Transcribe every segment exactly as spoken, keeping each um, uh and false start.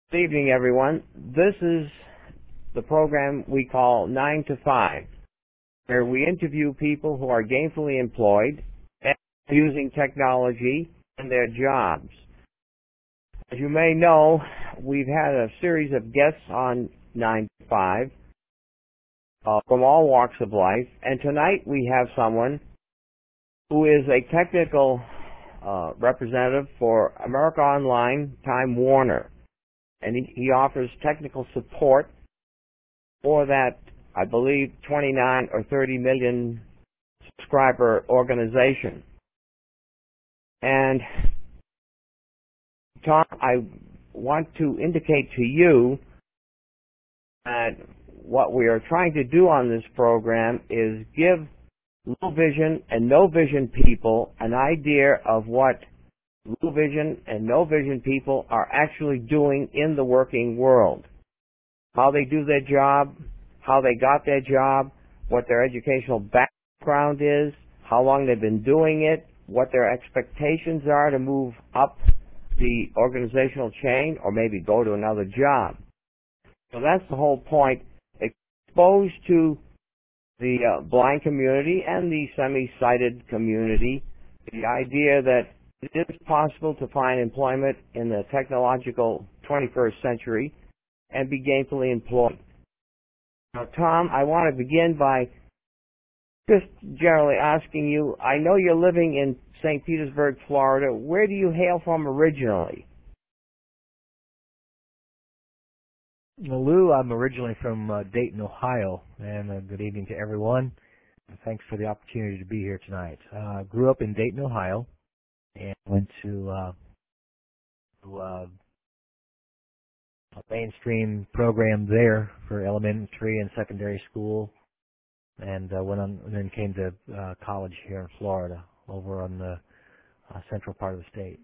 Good evening, everyone. This is the program we call nine to five, where we interview people who are gainfully employed and using technology in their jobs. As you may know, we've had a series of guests on nine to five uh, from all walks of life, and tonight we have someone who is a technical uh, representative for America Online Time Warner. And he, he offers technical support for that, I believe, twenty-nine or thirty million subscriber organization. And Tom, I want to indicate to you that what we are trying to do on this program is give low vision and no vision people an idea of what low vision and no vision people are actually doing in the working world. How they do their job, how they got their job, what their educational background is, how long they've been doing it, what their expectations are to move up the organizational chain or maybe go to another job. So that's the whole point. Exposed to the uh, blind community and the semi-sighted community, the idea that it is possible to find employment in the technological twenty-first century and be gainfully employed. Now, Tom, I want to begin by just generally asking you, I know you're living in Saint Petersburg, Florida. Where do you hail from originally? Well, Lou, I'm originally from uh, Dayton, Ohio, and uh, good evening to everyone. Thanks for the opportunity to be here tonight. I uh, grew up in Dayton, Ohio, and went to, uh, to uh, a mainstream program there for elementary and secondary school, and uh, went on and then came to uh, college here in Florida, over on the uh, central part of the state.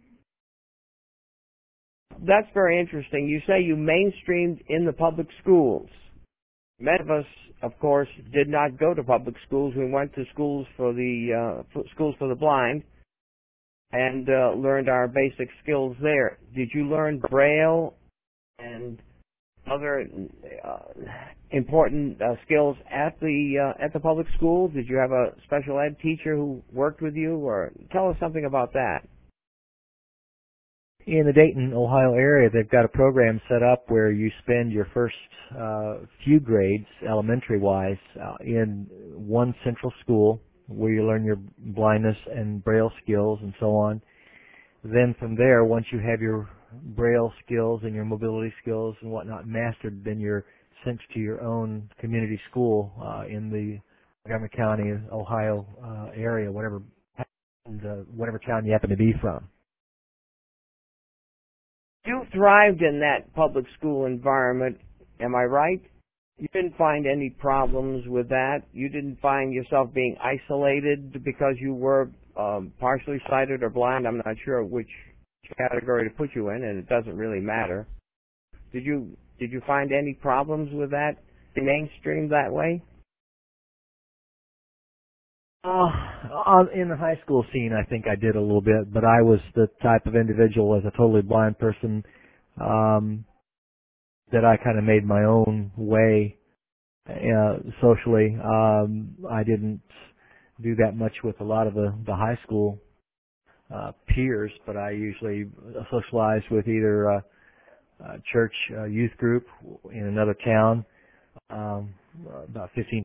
That's very interesting. You say you mainstreamed in the public schools. Many of us, of course, did not go to public schools. We went to schools for the uh, schools for the blind and uh, learned our basic skills there. Did you learn Braille and other uh, important uh, skills at the uh, at the public school? Did you have a special ed teacher who worked with you, or tell us something about that? In the Dayton, Ohio area, they've got a program set up where you spend your first uh, few grades, elementary-wise, uh, in one central school where you learn your blindness and Braille skills and so on. Then from there, once you have your Braille skills and your mobility skills and whatnot mastered, then you're sent to your own community school uh, in the Montgomery County, Ohio uh, area, whatever, uh, whatever town you happen to be from. You thrived in that public school environment, am I right? You didn't find any problems with that? You didn't find yourself being isolated because you were um, partially sighted or blind? I'm not sure which category to put you in, and it doesn't really matter. Did you did you find any problems with that, mainstream that way? Uh, in the high school scene, I think I did a little bit, but I was the type of individual as a totally blind person um, that I kind of made my own way uh, socially. Um, I didn't do that much with a lot of the, the high school uh, peers, but I usually socialized with either a, a church uh, youth group in another town, um, about fifteen.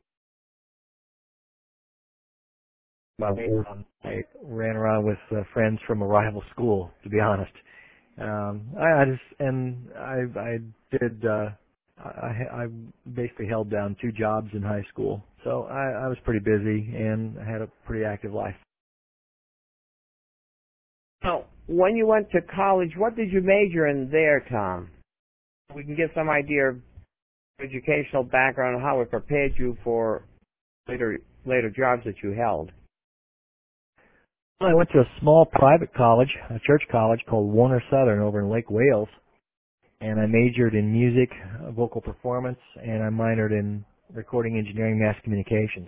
I ran around with uh, friends from a rival school, to be honest. Um, I, I just and I, I did. Uh, I, I basically held down two jobs in high school, so I, I was pretty busy and had a pretty active life. So, when you went to college, what did you major in there, Tom? We can get some idea of educational background and how it prepared you for later later jobs that you held. I went to a small private college, a church college called Warner Southern over in Lake Wales, and I majored in music, vocal performance, and I minored in recording engineering, mass communications.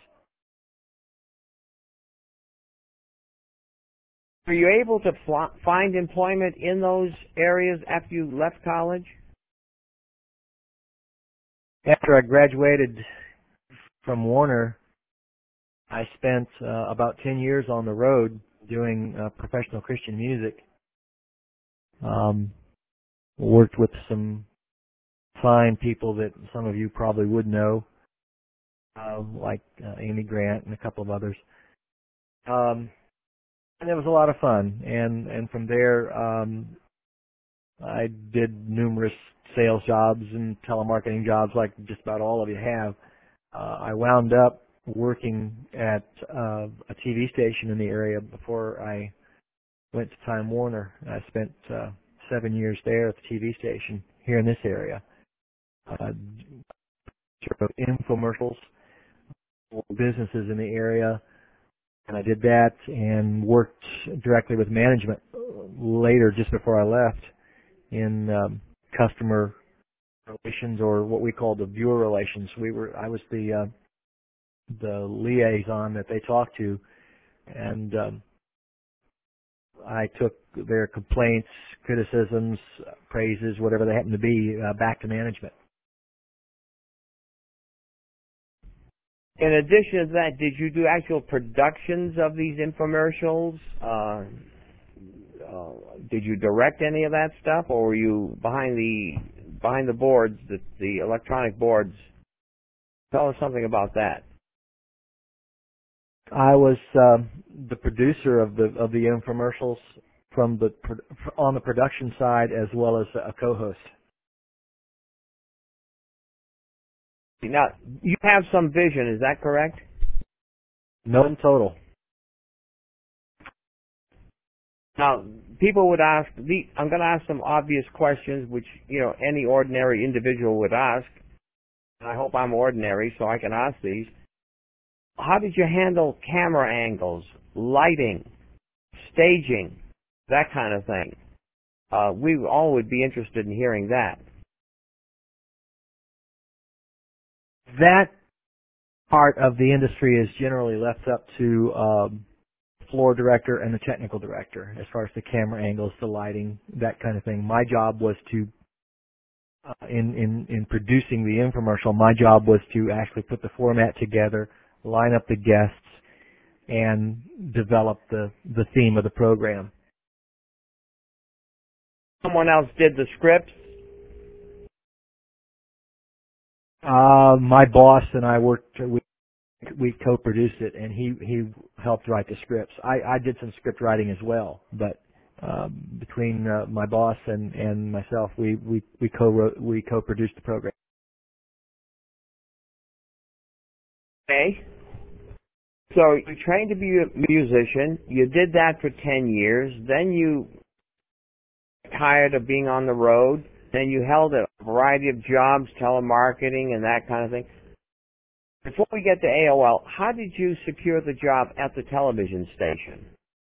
Were you able to fl- find employment in those areas after you left college? After I graduated from Warner, I spent uh, about ten years on the road doing uh, professional Christian music. Um, worked with some fine people that some of you probably would know, uh, like uh, Amy Grant and a couple of others. Um, and it was a lot of fun. And, and from there, um, I did numerous sales jobs and telemarketing jobs like just about all of you have. Uh, I wound up working at uh, a T V station in the area before I went to Time Warner. I spent uh, seven years there at the T V station here in this area. Uh, infomercials for businesses in the area, and I did that and worked directly with management later, just before I left, in um, customer relations, or what we call the viewer relations. We were I was the uh, the liaison that they talked to, and um, I took their complaints, criticisms, praises, whatever they happened to be, uh, back to management. In addition to that, did you do actual productions of these infomercials? Uh, uh, did you direct any of that stuff, or were you behind the behind the boards, the, the electronic boards? Tell us something about that. I was um, the producer of the of the infomercials from the on the production side, as well as a co-host. Now, you have some vision, is that correct? No, in total. Now, people would ask, the, I'm going to ask some obvious questions which, you know, any ordinary individual would ask. I hope I'm ordinary so I can ask these. How did you handle camera angles, lighting, staging, that kind of thing? Uh, we all would be interested in hearing that. That part of the industry is generally left up to um, floor director and the technical director, as far as the camera angles, the lighting, that kind of thing. My job was to, uh, in, in, in producing the infomercial, my job was to actually put the format together, line up the guests, and develop the, the theme of the program. Someone else did the scripts? Uh, my boss and I worked, we, we co-produced it, and he, he helped write the scripts. I, I did some script writing as well, but um, between uh, my boss and, and myself, we, we, we co-wrote, we co-produced the program. Okay. So you trained to be a musician. You did that for ten years. Then you tired of being on the road. Then you held a variety of jobs, telemarketing and that kind of thing. Before we get to A O L, how did you secure the job at the television station?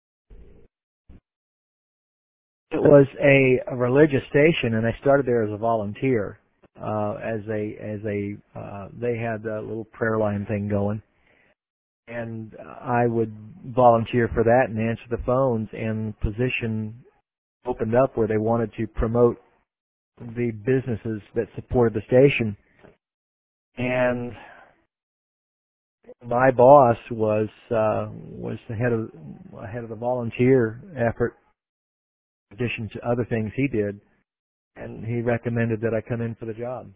It was a, a religious station, and I started there as a volunteer. Uh, as a as a uh, they had a little prayer line thing going, and I would volunteer for that and answer the phones. And position opened up where they wanted to promote the businesses that supported the station, and my boss was uh, was the head of head of the volunteer effort, in addition to other things he did, and he recommended that I come in for the job.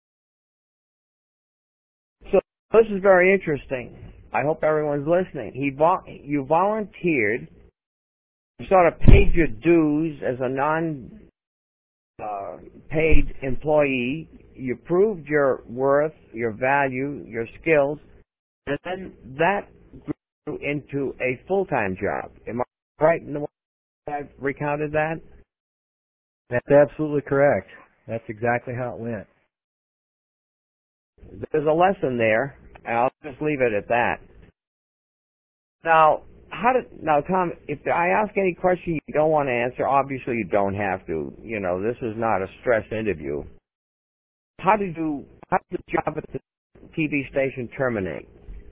So this is very interesting. I hope everyone's listening. He vo- you volunteered, you sort of paid your dues as a non uh, paid employee. You proved your worth, your value, your skills, and then that grew into a full-time job. Am I right in the way I've recounted that? That's absolutely correct. That's exactly how it went. There's a lesson there, and I'll just leave it at that. Now, how did now, Tom? If I ask any question you don't want to answer, obviously you don't have to. You know, this is not a stress interview. How did you? How did the job at the T V station terminate?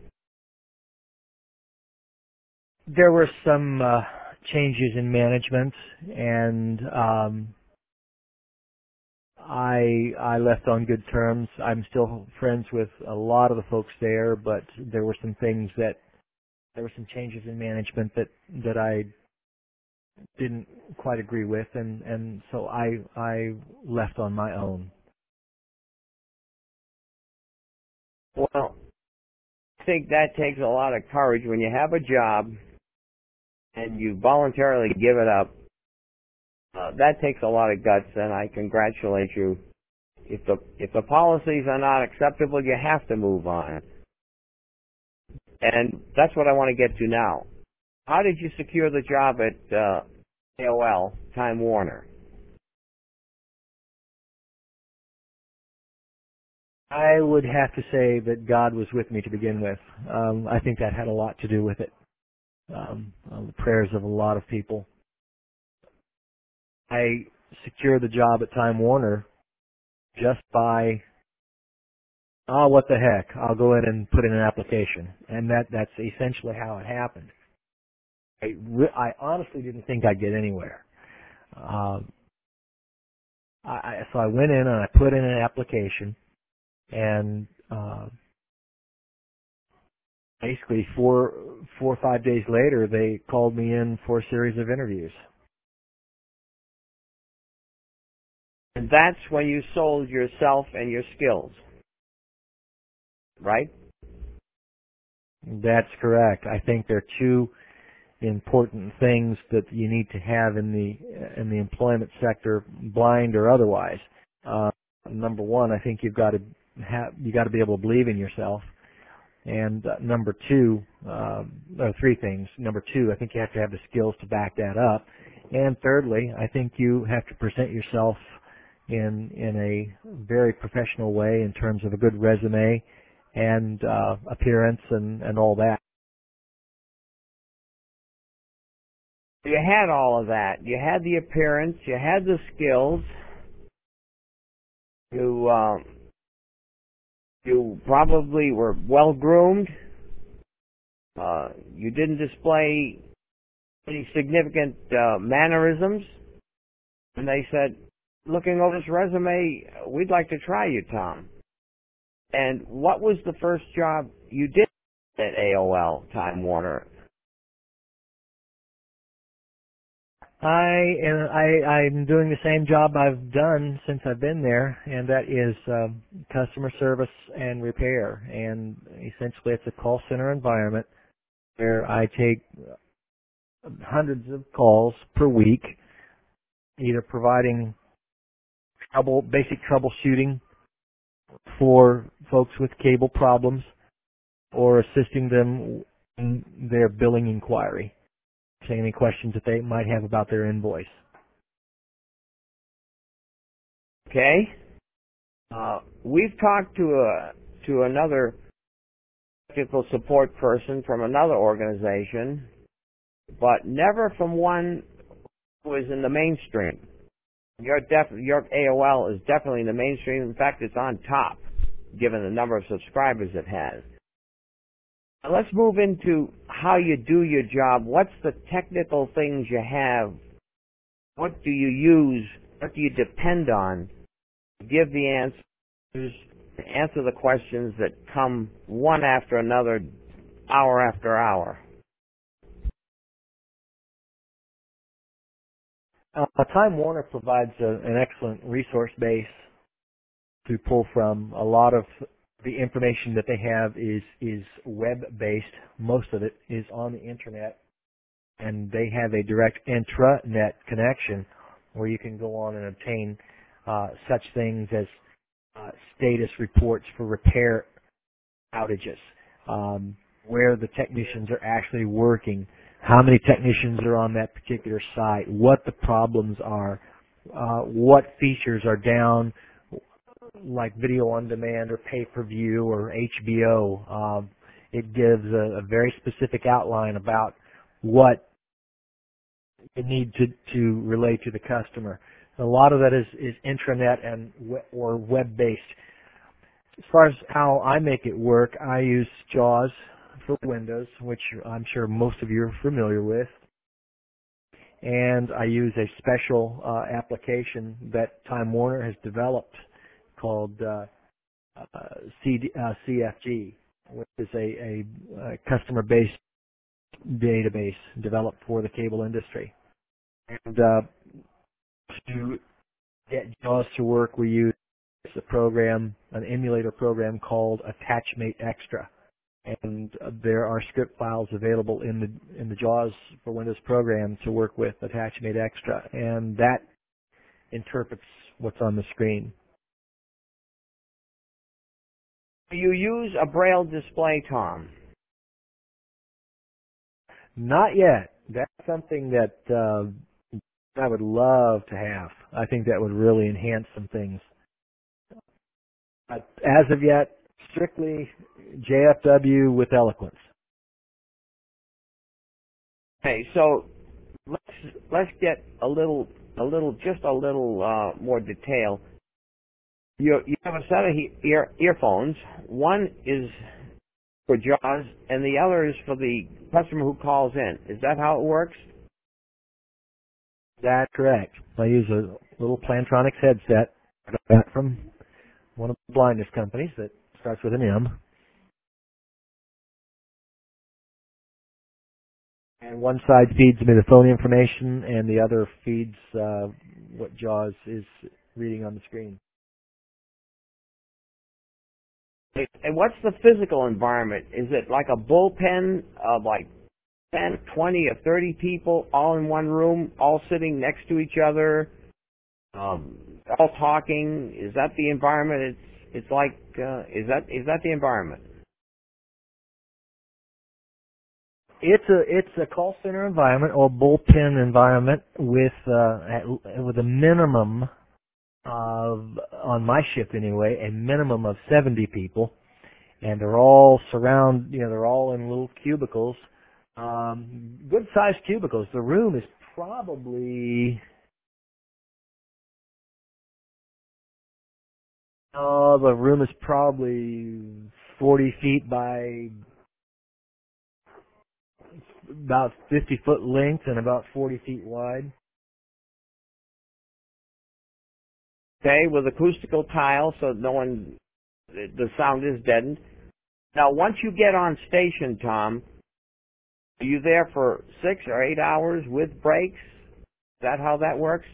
There were some uh, changes in management, and um, I I left on good terms. I'm still friends with a lot of the folks there, but there were some things that there were some changes in management that that I didn't quite agree with, and and so I I left on my own. Well, I think that takes a lot of courage when you have a job and you voluntarily give it up. Uh, that takes a lot of guts, and I congratulate you. If the if the policies are not acceptable, you have to move on. And that's what I want to get to now. How did you secure the job at uh, A O L, Time Warner? I would have to say that God was with me to begin with. Um, I think that had a lot to do with it. Um, uh, the prayers of a lot of people. I secured the job at Time Warner just by, oh, what the heck, I'll go in and put in an application. And that that's essentially how it happened. I, re- I honestly didn't think I'd get anywhere. Um, I, I, so I went in and I put in an application, and uh, basically four, four or five days later, they called me in for a series of interviews. And that's when you sold yourself and your skills, right? That's correct. I think there are two important things that you need to have in the in the employment sector, blind or otherwise. Uh, number one, I think you've got to have you got to be able to believe in yourself. And uh, number two, uh, or three things. Number two, I think you have to have the skills to back that up. And thirdly, I think you have to present yourself in in a very professional way in terms of a good resume and uh, appearance and, and all that. You had all of that. You had the appearance. You had the skills. You um, you probably were well groomed. Uh, you didn't display any significant uh, mannerisms. And they said, looking over this resume, we'd like to try you, Tom. And what was the first job you did at A O L, Time Warner? I and I I'm doing the same job I've done since I've been there, and that is um, customer service and repair. And essentially, it's a call center environment where I take hundreds of calls per week, either providing trouble, basic troubleshooting for folks with cable problems, or assisting them in their billing inquiry, saying any questions that they might have about their invoice. Okay. Uh, we've talked to a to another technical support person from another organization, but never from one who is in the mainstream. Your def your A O L is definitely in the mainstream. In fact, it's on top, given the number of subscribers it has. Now let's move into how you do your job. What's the technical things you have? What do you use? What do you depend on to give the answers, to answer the questions that come one after another, hour after hour? Uh, Time Warner provides a, an excellent resource base to pull from. A lot of the information that they have is is web-based. Most of it is on the internet, and they have a direct intranet connection where you can go on and obtain uh, such things as uh, status reports for repair outages, um, where the technicians are actually working, how many technicians are on that particular site, what the problems are, uh, what features are down, like video on demand or pay-per-view or H B O. Um, it gives a, a very specific outline about what you need to, to relay to the customer. A lot of that is, is intranet and we, or web-based. As far as how I make it work, I use JAWS for Windows, which I'm sure most of you are familiar with. and I use a special uh, application that Time Warner has developed called uh, uh, C D, uh, C F G, which is a, a, a customer-based database developed for the cable industry. And uh, to get JAWS to work, we use a program, an emulator program called AttachMate Extra. And uh, there are script files available in the in the JAWS for Windows program to work with AttachMate Extra, and that interprets what's on the screen. Do you use a Braille display, Tom? Not yet. That's something that uh, I would love to have. I think that would really enhance some things. But as of yet, strictly J F W with Eloquence. Okay, so let's let's get a little a little just a little uh, more detail. You you have a set of he ear earphones. One is for JAWS, and the other is for the customer who calls in. Is that how it works? That's correct. I use a little Plantronics headset I got from one of the blindness companies that starts with an M. And one side feeds me the phone information, and the other feeds uh, what JAWS is reading on the screen. And what's the physical environment? Is it like a bullpen of like ten, twenty, or thirty people all in one room, all sitting next to each other, um, all talking? Is that the environment? It's it's like uh, is that is that the environment? It's a it's a call center environment or bullpen environment with uh, at, with a minimum of, on my shift anyway, a minimum of seventy people, and they're all surround you know they're all in little cubicles, um, good sized cubicles. The room is probably oh the room is probably forty feet by about fifty foot length and about forty feet wide. Okay, with acoustical tile, so no one, the sound is deadened. Now, once you get on station, Tom, are you there for six or eight hours with breaks? Is that how that works?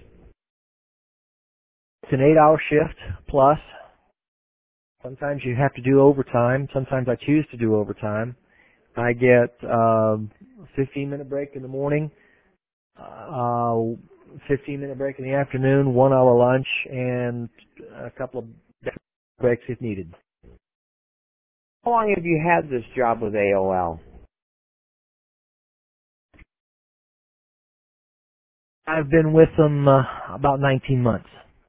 It's an eight-hour shift plus. Sometimes you have to do overtime. Sometimes I choose to do overtime. I get um, a fifteen-minute break in the morning, uh, fifteen-minute break in the afternoon, one-hour lunch, and a couple of breaks if needed. How long have you had this job with A O L? I've been with them uh, about nineteen months.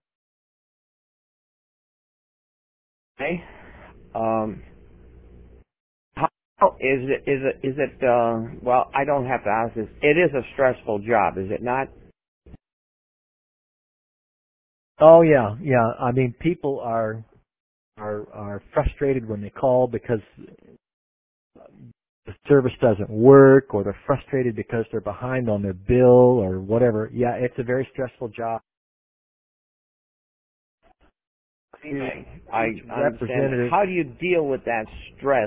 Okay. Um, how is it? Is it? Is it? Uh, well, I don't have to ask this. It is a stressful job, is it not? Oh yeah, yeah. I mean, people are are are frustrated when they call because the service doesn't work, or they're frustrated because they're behind on their bill or whatever. Yeah, it's a very stressful job. Okay. I understand. How do you deal with that stress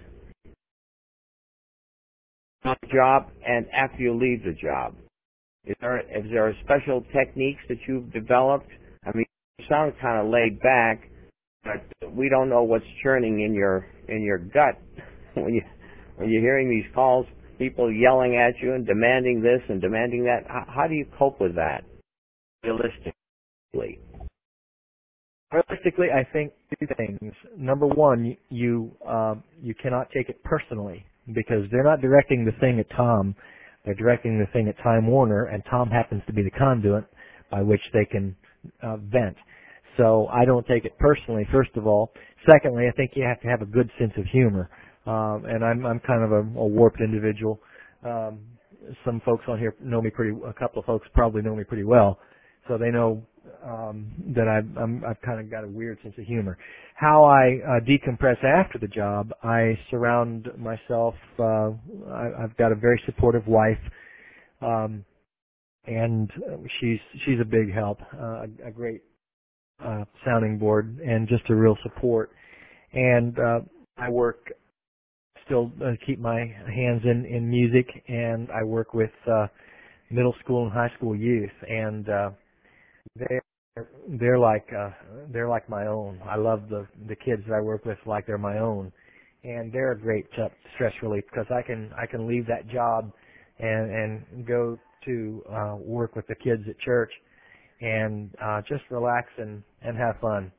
on the job and after you leave the job? Is there is there special techniques that you've developed? I mean, you sound kind of laid back, but we don't know what's churning in your in your gut when you when you're hearing these calls, people yelling at you and demanding this and demanding that. How, how do you cope with that realistically? Realistically, I think two things. Number one, you uh, you cannot take it personally because they're not directing the thing at Tom. They're directing the thing at Time Warner, and Tom happens to be the conduit by which they can uh, vent. So I don't take it personally, first of all. Secondly, I think you have to have a good sense of humor. Um, and I'm, I'm kind of a, a warped individual. Um, some folks on here know me pretty, a couple of folks probably know me pretty well. So they know um, that I've, I'm, I've kind of got a weird sense of humor. How I uh, decompress after the job, I surround myself, uh, I, I've got a very supportive wife. Um, and she's she's a big help, uh, a, a great uh, sounding board, and just a real support. And uh, I work still uh, keep my hands in in music, and I work with uh, middle school and high school youth, and uh, they're they're like uh, they're like my own. I love the the kids that I work with like they're my own, and they're a great uh, stress relief because I can I can leave that job and and go to uh, work with the kids at church and uh, just relax and and have fun.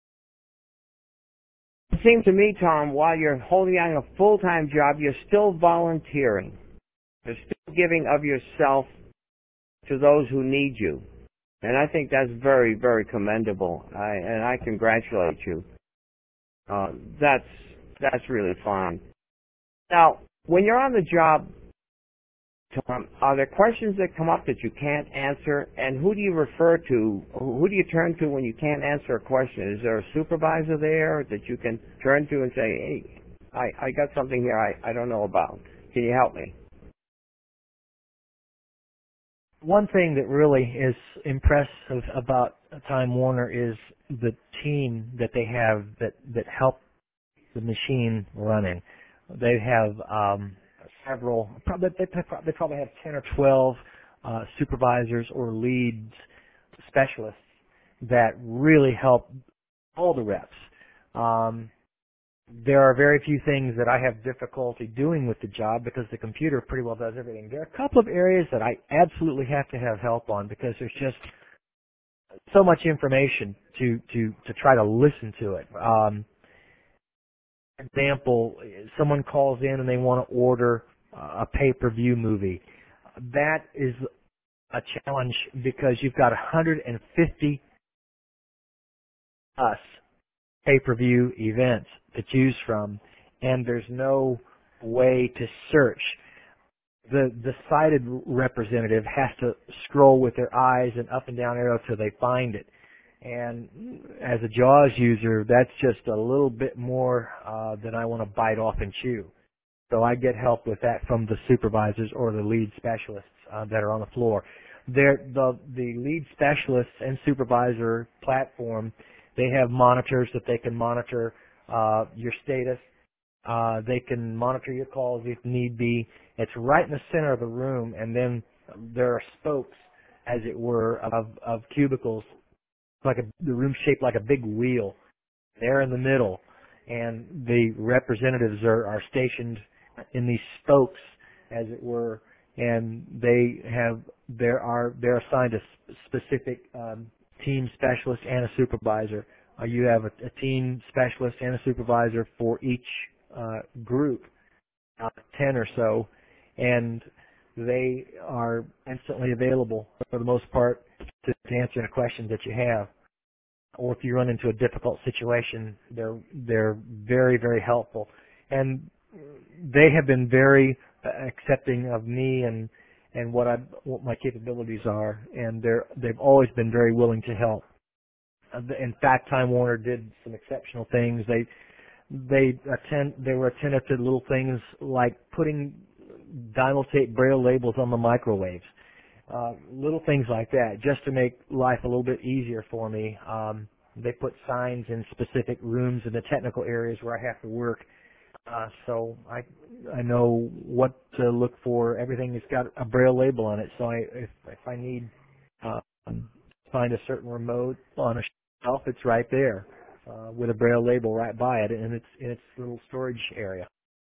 It seems to me, Tom, while you're holding on a full-time job, you're still volunteering. You're still giving of yourself to those who need you. And I think that's very, very commendable. I, and I congratulate you. Uh, that's, that's really fun. Now, when you're on the job, Tom, are there questions that come up that you can't answer? And who do you refer to, who do you turn to when you can't answer a question? Is there a supervisor there that you can turn to and say, hey, I, I got something here I, I don't know about. Can you help me? One thing that really is impressive about Time Warner is the team that they have that, that help the machine running. They have um, several, probably, they, they probably have ten or twelve uh, supervisors or leads specialists that really help all the reps. Um, there are very few things that I have difficulty doing with the job because the computer pretty well does everything. There are a couple of areas that I absolutely have to have help on because there's just so much information to, to, to try to listen to it. Um, example, someone calls in and they want to order a pay-per-view movie. That is a challenge because you've got one hundred fifty plus pay-per-view events to choose from, and there's no way to search. The the sighted representative has to scroll with their eyes and up and down arrow till they find it. And as a JAWS user, that's just a little bit more uh, than I want to bite off and chew. So I get help with that from the supervisors or the lead specialists uh, that are on the floor. They're, the the lead specialists and supervisor platform, they have monitors that they can monitor uh, your status. Uh, they can monitor your calls if need be. It's right in the center of the room, and then there are spokes, as it were, of, of cubicles, like a, the room shaped like a big wheel. They're in the middle, and the representatives are, are stationed in these spokes, as it were, and they have there are they're assigned a specific um, team specialist and a supervisor. Uh, you have a, a team specialist and a supervisor for each uh, group, uh, ten or so, and they are instantly available for the most part to, to answer any questions that you have. Or if you run into a difficult situation, they're they're very very helpful, and they have been very accepting of me and and what I what my capabilities are, and they're they've always been very willing to help. In fact, Time Warner did some exceptional things. They they attend they were attentive to little things like putting Dymo tape braille labels on the microwaves. Uh, little things like that, just to make life a little bit easier for me. Um, they put signs in specific rooms in the technical areas where I have to work, uh, so I I know what to look for. Everything has got a braille label on it, so I, if if I need uh, find a certain remote on a shelf, it's right there uh, with a braille label right by it, and it's in its little storage area.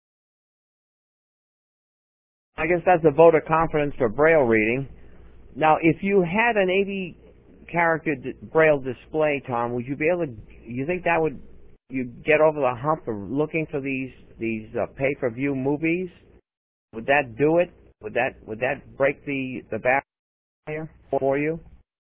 I guess that's a vote of confidence for braille reading. Now, if you had an eighty character d- braille display, Tom, would you be able to, you think that would, you get over the hump of looking for these, these uh, pay-per-view movies? Would that do it? Would that, would that break the, the barrier for you?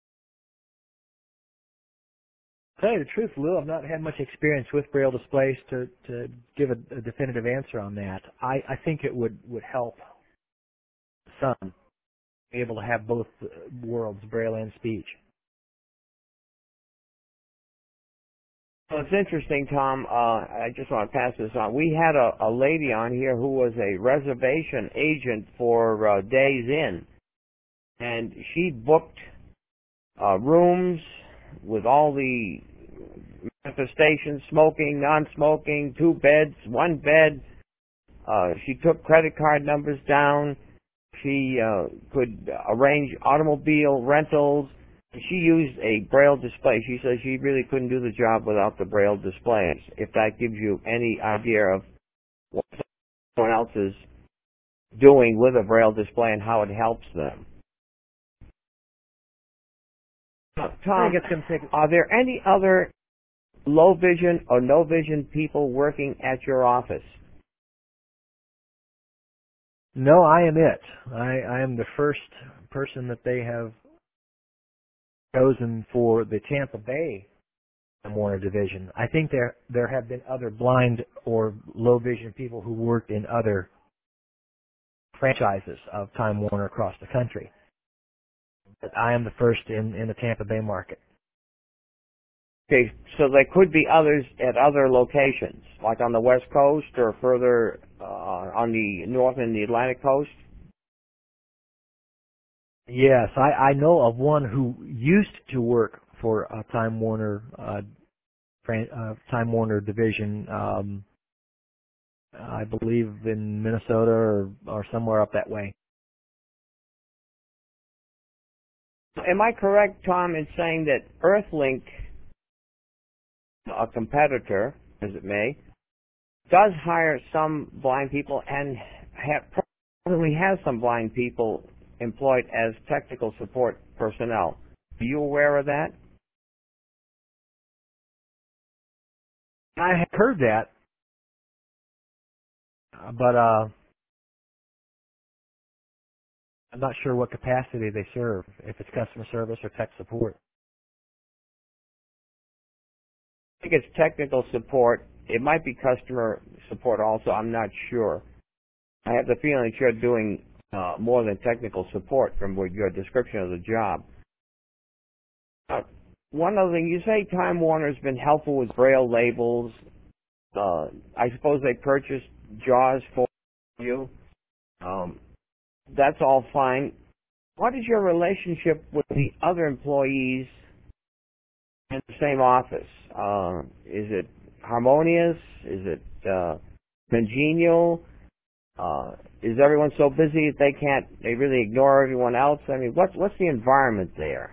To tell you the truth, Lou, I've not had much experience with braille displays to, to give a, a definitive answer on that. I, I think it would, would help some be able to have both worlds, braille and speech. Well, it's interesting, Tom. Uh, I just want to pass this on. We had a, a lady on here who was a reservation agent for uh, Days Inn. and she booked uh, rooms with all the manifestations, smoking, non-smoking, two beds, one bed. Uh, she took credit card numbers down. She uh, could arrange automobile rentals. She used a Braille display. She says she really couldn't do the job without the Braille displays. If that gives you any idea of what someone else is doing with a Braille display and how it helps them. Tom, are there any other low vision or no vision people working at your office? No, I am it. I, I am the first person that they have chosen for the Tampa Bay Time Warner division. I think there there have been other blind or low vision people who worked in other franchises of Time Warner across the country. But I am the first in, in the Tampa Bay market. Okay, so there could be others at other locations, like on the West Coast or further uh, on the North and the Atlantic Coast? Yes, I, I know of one who used to work for a Time Warner uh, fran- uh, Time Warner division. Um, I believe in Minnesota or, or somewhere up that way. Am I correct, Tom, in saying that Earthlink, a competitor, as it may, does hire some blind people and have, probably has some blind people employed as technical support personnel? Are you aware of that? I have heard that, but uh, I'm not sure what capacity they serve, if it's customer service or tech support. I think it's technical support. It might be customer support also. I'm not sure. I have the feeling that you're doing uh, more than technical support from what your description of the job. Uh, one other thing, you say Time Warner's been helpful with Braille labels. Uh, I suppose they purchased JAWS for you. Um, that's all fine. What is your relationship with the other employees in the same office? Uh, is it harmonious? Is it uh, congenial? Uh, is everyone so busy that they can't, they really ignore everyone else? I mean, what's, what's the environment there?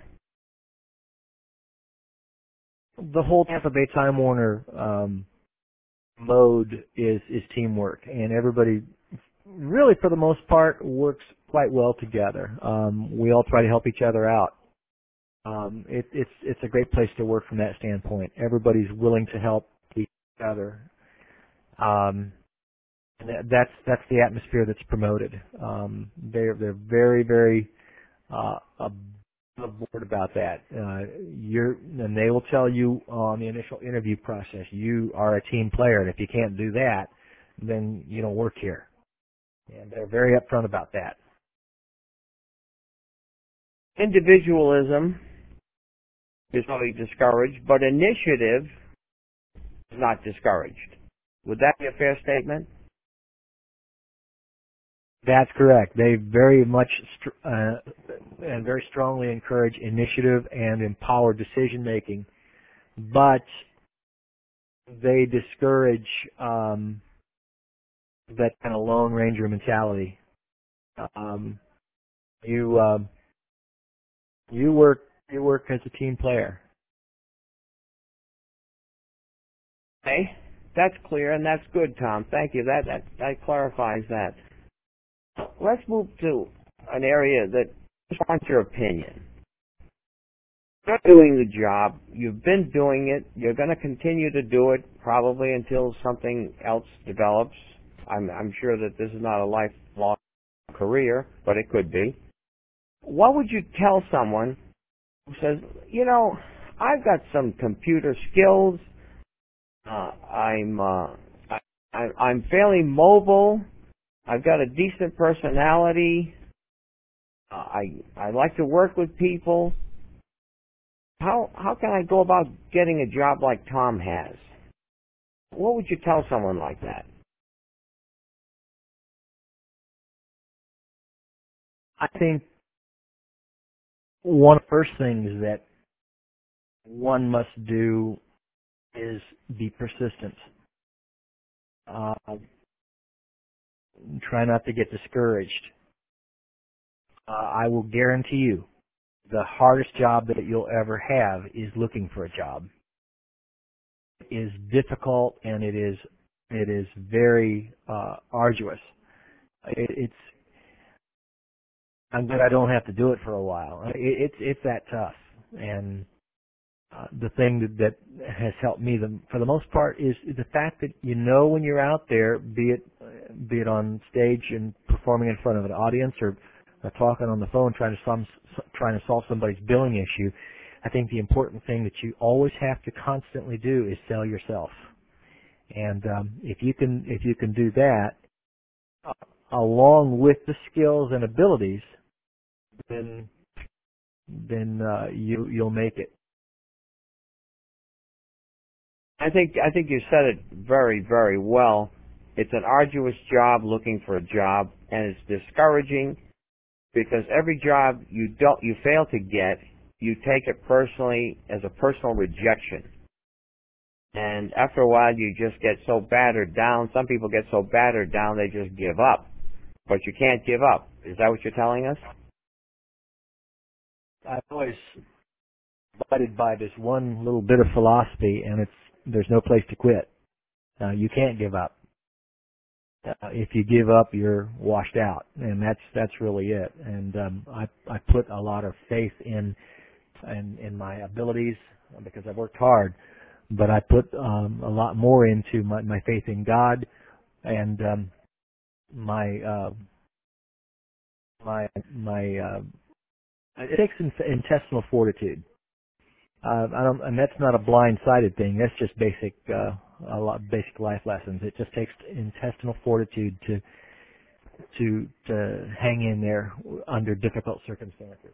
The whole Tampa Bay Time Warner um, mode is, is teamwork, and everybody really, for the most part, works quite well together. Um, we all try to help each other out. Um, it, it's it's a great place to work from that standpoint. Everybody's willing to help each other. Um, and that, that's that's the atmosphere that's promoted. Um, they're they're very very uh, above board about that. Uh, you're and they will tell you on the initial interview process, you are a team player, and if you can't do that, then you don't work here. And they're very upfront about that. Individualism is probably discouraged, but initiative is not discouraged. Would that be a fair statement? That's correct. They very much uh, and very strongly encourage initiative and empower decision making, but they discourage um, that kind of lone ranger mentality. Um, you um, you work you work as a team player. Okay, that's clear and that's good, Tom. Thank you. That that that clarifies that. Let's move to an area that just wants your opinion. You're doing the job. You've been doing it. You're going to continue to do it probably until something else develops. I'm, I'm sure that this is not a lifelong career, but it could be. What would you tell someone who says, you know, I've got some computer skills. Uh, I'm uh, I, I'm fairly mobile. I've got a decent personality. Uh, I I like to work with people. How how can I go about getting a job like Tom has? What would you tell someone like that? I think one of the first things that one must do is be persistent. Uh, try not to get discouraged. Uh, I will guarantee you the hardest job that you'll ever have is looking for a job. It is difficult and it is it is very uh, arduous. It, it's I'm glad I don't have to do it for a while. It, it's it's that tough. And uh, the thing that, that has helped me the, for the most part is the fact that you know when you're out there, be it be it on stage and performing in front of an audience or uh, talking on the phone trying to some, trying to solve somebody's billing issue. I think the important thing that you always have to constantly do is sell yourself. And um, if you can if you can do that uh, along with the skills and abilities, then then uh, you you'll make it. I think I think you said it very, very well. It's an arduous job looking for a job, and it's discouraging because every job you don't you fail to get, you take it personally as a personal rejection. And after a while, you just get so battered down. Some people get so battered down they just give up. But you can't give up. Is that what you're telling us? I've always abided by this one little bit of philosophy, and it's there's no place to quit. Uh, you can't give up. Uh, if you give up, you're washed out, and that's that's really it. And um, I I put a lot of faith in in, in my abilities because I worked hard, but I put um, a lot more into my, my faith in God and um, my uh, my my. Uh, it takes in, intestinal fortitude. Uh, I don't, and that's not a blind-sided thing. That's just basic, uh, a lot basic life lessons. It just takes intestinal fortitude to to to hang in there under difficult circumstances.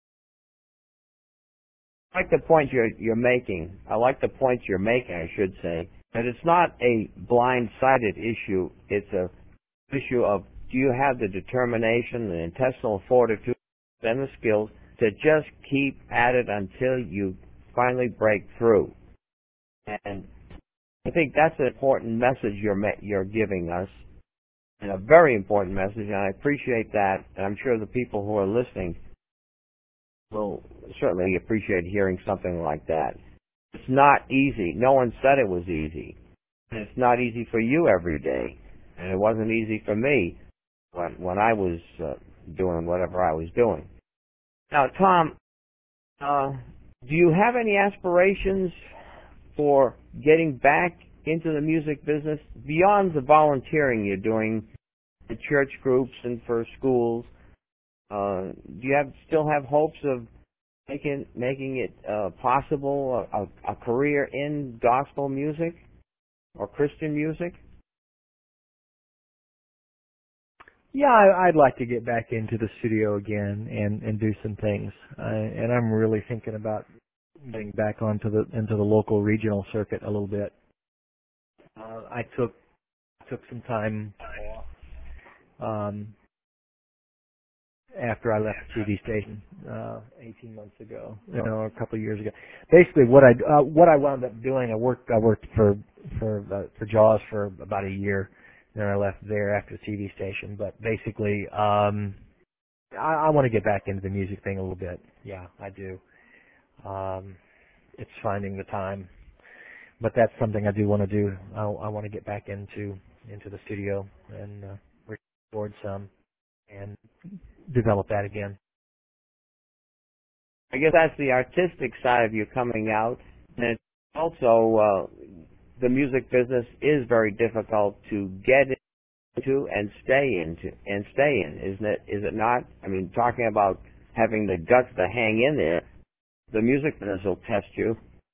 I like the point you're you're making. I like the point you're making. I should say that it's not a blind-sided issue. It's a issue of do you have the determination, the intestinal fortitude, and the skills to just keep at it until you finally break through. And I think that's an important message you're you're giving us, and a very important message, and I appreciate that, and I'm sure the people who are listening will certainly appreciate hearing something like that. It's not easy. No one said it was easy. And it's not easy for you every day, and it wasn't easy for me when, when I was uh, doing whatever I was doing. Now, Tom, uh, do you have any aspirations for getting back into the music business beyond the volunteering you're doing in church groups and for schools? Uh, do you have still have hopes of making making it uh, possible a, a, a career in gospel music or Christian music? Yeah, I, I'd like to get back into the studio again and and do some things. Uh, and I'm really thinking about getting back onto the into the local regional circuit a little bit. Uh, I took took some time off um, after I left the T V station uh, eighteen months ago, you know, a couple of years ago. Basically, what I uh, what I wound up doing, I worked I worked for for uh, for Jaws for about a year. Then I left there after the T V station. But basically, um, I, I want to get back into the music thing a little bit. Yeah, I do. Um, it's finding the time, but that's something I do want to do. I, I want to get back into into the studio and uh, record some and develop that again. I guess that's the artistic side of you coming out, and it's also uh, the music business is very difficult to get into and stay into and stay in, isn't it? Is it not? I mean, talking about having the guts to hang in there, the music business will test you.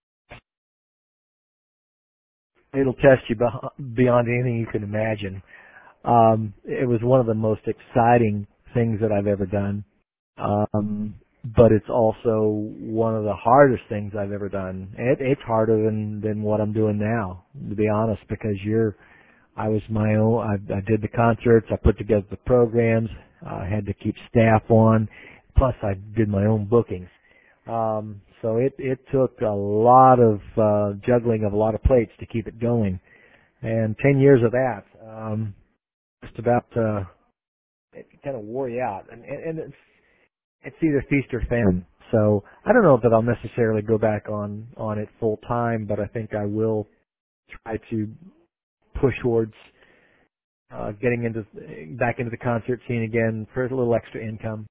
It'll test you beyond anything you can imagine. Um, it was one of the most exciting things that I've ever done. Um, but it's also one of the hardest things I've ever done. It, it's harder than, than what I'm doing now, to be honest, because you're, I was my own, I, I did the concerts, I put together the programs, I had to keep staff on, plus I did my own bookings. Um, so it, it took a lot of uh, juggling of a lot of plates to keep it going. And ten years of that, um, just about, uh, it kind of wore you out. And, and, and it's, it's either feast or famine. So I don't know that I'll necessarily go back on, on it full time, but I think I will try to push towards uh, getting into back into the concert scene again for a little extra income.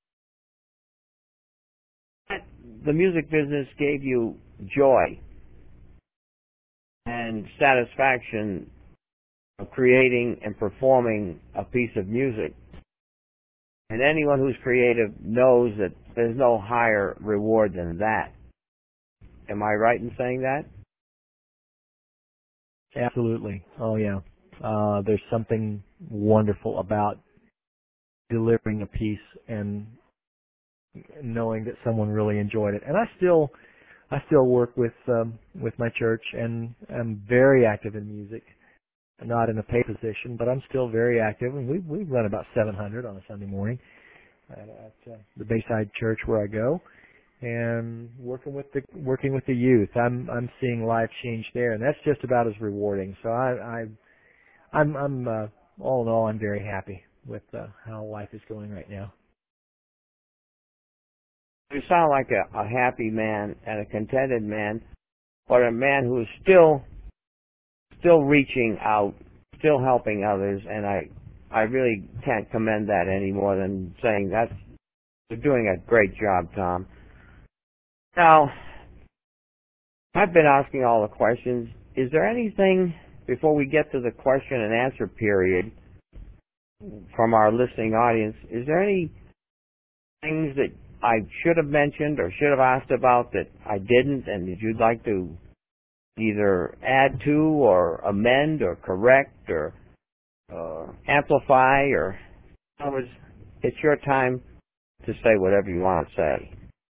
The music business gave you joy and satisfaction of creating and performing a piece of music. And anyone who's creative knows that there's no higher reward than that. Am I right in saying that? Absolutely. Oh yeah. Uh, there's something wonderful about delivering a piece and knowing that someone really enjoyed it. And I still, I still work with um, with my church, and I'm very active in music. Not in a pay position, but I'm still very active. And we we run about seven hundred on a Sunday morning at, at uh, the Bayside Church where I go, and working with the working with the youth. I'm I'm seeing life change there, and that's just about as rewarding. So I, I I'm I'm uh, all in all, I'm very happy with uh, how life is going right now. You sound like a, a happy man and a contented man, but a man who is still still reaching out, still helping others, and I I really can't commend that any more than saying that's you're doing a great job, Tom. Now, I've been asking all the questions. Is there anything, before we get to the question and answer period from our listening audience, is there any things that I should have mentioned or should have asked about that I didn't and that you'd like to either add to or amend or correct or uh, amplify, or in other words, it's your time to say whatever you want to say.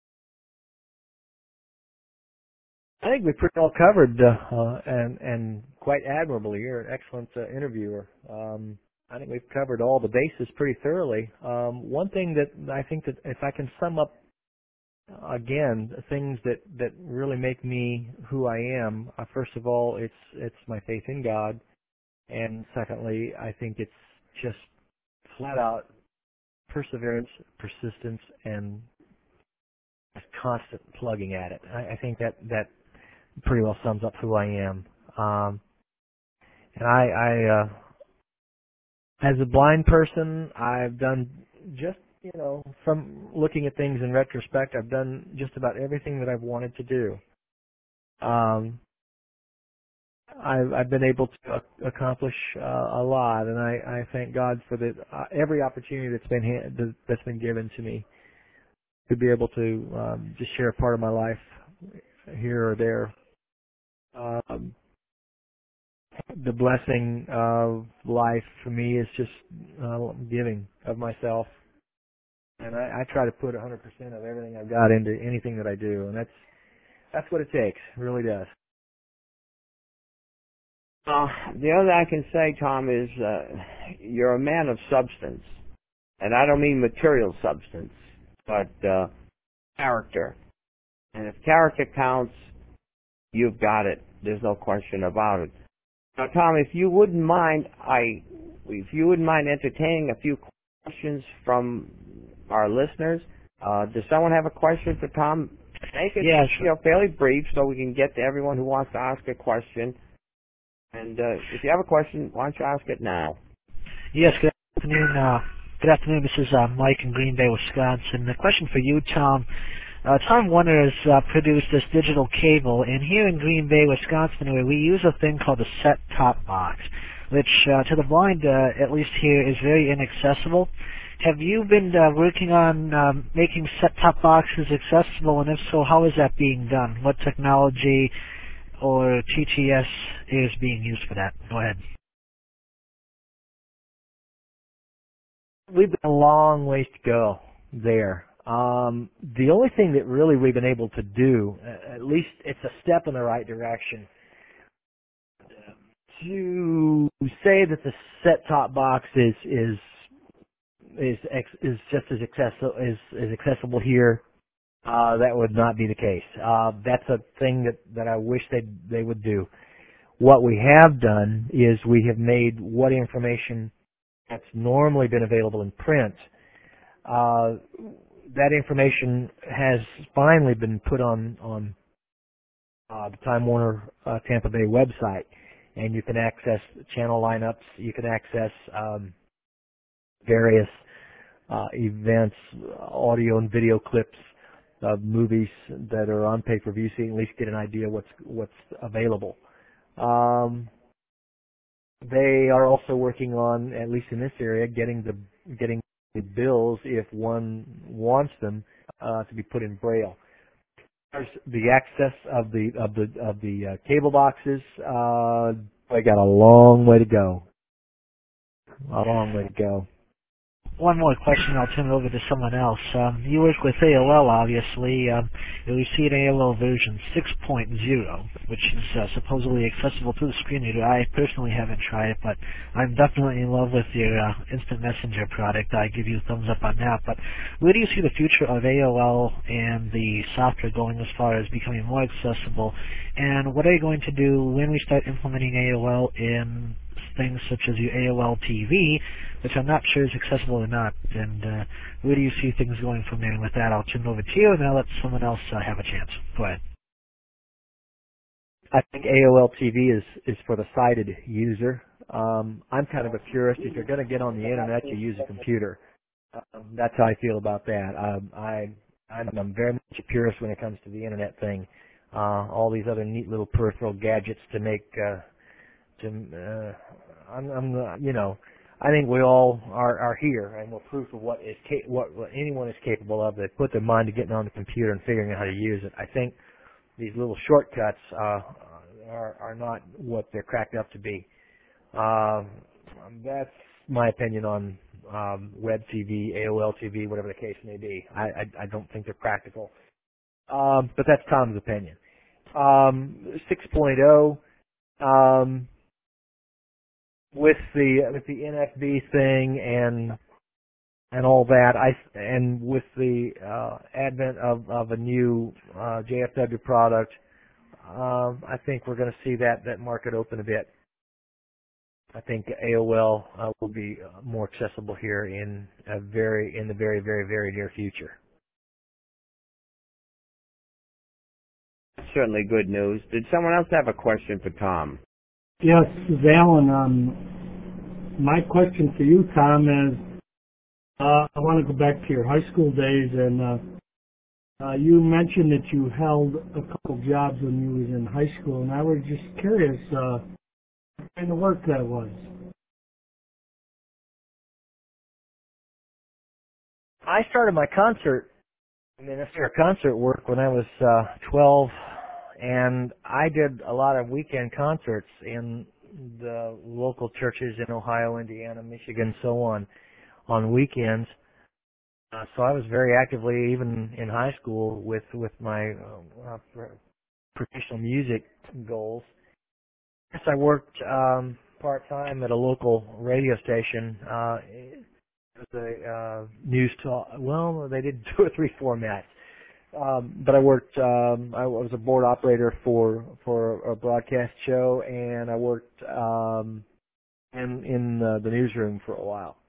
I think we pretty well covered, uh, uh, and and quite admirably. You're an excellent uh, interviewer. Um, I think we've covered all the bases pretty thoroughly. Um, one thing that I think that if I can sum up again, the things that that really make me who I am. Uh, first of all, it's it's my faith in God, and secondly, I think it's just flat out perseverance, persistence, and constant plugging at it. I, I think that that pretty well sums up who I am. Um, and I, I uh, as a blind person, I've done just, you know, from looking at things in retrospect, I've done just about everything that I've wanted to do. Um, I've, I've been able to uh, accomplish uh, a lot, and I, I thank God for the uh, every opportunity that's been ha- that's been given to me to be able to um, just share a part of my life here or there. Um, the blessing of life for me is just uh, giving of myself, and I, I try to put one hundred percent of everything I've got into anything that I do, and that's that's what it takes. It really does. Uh, the other thing I can say, Tom, is uh, you're a man of substance, and I don't mean material substance, but uh, character. And if character counts, you've got it. There's no question about it. Now, Tom, if you wouldn't mind, I, if you wouldn't mind entertaining a few questions from our listeners. Uh, does someone have a question for Tom? Make it, yes. you know, fairly brief so we can get to everyone who wants to ask a question. And uh, if you have a question, why don't you ask it now? Yes, good afternoon. Uh, good afternoon. This is uh, Mike in Green Bay, Wisconsin. The question for you, Tom. Uh, Time Warner has uh, produced this digital cable, and here in Green Bay, Wisconsin, where we use a thing called a set-top box, which uh, to the blind, uh, at least here, is very inaccessible. Have you been uh, working on um, making set-top boxes accessible, and if so, how is that being done? What technology or T T S is being used for that? Go ahead. We've got a long ways to go there. Um, the only thing that really we've been able to do, at least it's a step in the right direction, to say that the set-top box is is is is just as accessible is, is accessible here, uh, that would not be the case. Uh, that's a thing that, that I wish they they would do. What we have done is we have made what information that's normally been available in print. Uh, that information has finally been put on on uh, the Time Warner uh, Tampa Bay website, and you can access channel lineups. You can access um, various uh, events, audio and video clips of movies that are on pay-per-view, so you can at least get an idea what's what's available. Um, they are also working on, at least in this area, getting the getting the bills, if one wants them, uh, to be put in Braille. There's the access of the of the of the uh, cable boxes. Uh, they got a long way to go. A long way to go. One more question, I'll turn it over to someone else. Um, you work with A O L, obviously. Um, you'll see an A O L version six point oh, which is uh, supposedly accessible through the screen reader. I personally haven't tried it, but I'm definitely in love with your uh, Instant Messenger product. I give you a thumbs up on that. But where do you see the future of A O L and the software going as far as becoming more accessible? And what are you going to do when we start implementing A O L in things such as your A O L T V, which I'm not sure is accessible or not, and uh, where do you see things going from there? And with that, I'll turn it over to you, and I'll let someone else uh, have a chance. Go ahead. I think A O L T V is, is for the sighted user. Um, I'm kind of a purist. If you're going to get on the internet, you use a computer. Um, that's how I feel about that. Um, I, I'm, I'm very much a purist when it comes to the internet thing. Uh, all these other neat little peripheral gadgets to make uh, to uh, I'm, I'm uh, you know, I think we all are, are here, and we're proof of what is ca- what, what anyone is capable of. They put their mind to getting on the computer and figuring out how to use it. I think these little shortcuts uh, are are not what they're cracked up to be. Um, that's my opinion on um, web T V, A O L T V, whatever the case may be. I I, I don't think they're practical, um, but that's Tom's opinion. Um, six point oh. Um, with the with the N F B thing and and all that, I and with the uh, advent of of a new uh, J F W product, um, I think we're going to see that that market open a bit. I think A O L uh, will be more accessible here in a very in the very very very near future. Certainly good news. Did someone else have a question for Tom? Yes, this is Alan. Um, my question for you, Tom, is uh, I want to go back to your high school days, and uh, uh, you mentioned that you held a couple jobs when you was in high school, and I was just curious uh, what kind of work that was. I started my concert minister concert work when I was uh, twelve, and I did a lot of weekend concerts in the local churches in Ohio, Indiana, Michigan, so on, on weekends. Uh, so I was very actively, even in high school, with with my uh, uh, professional music goals. Yes, I worked um, part time at a local radio station. Uh, it was a uh, news talk. Well, they did two or three formats. Um, but I worked. Um, I was a board operator for for a broadcast show, and I worked um, in in uh, the newsroom for a while.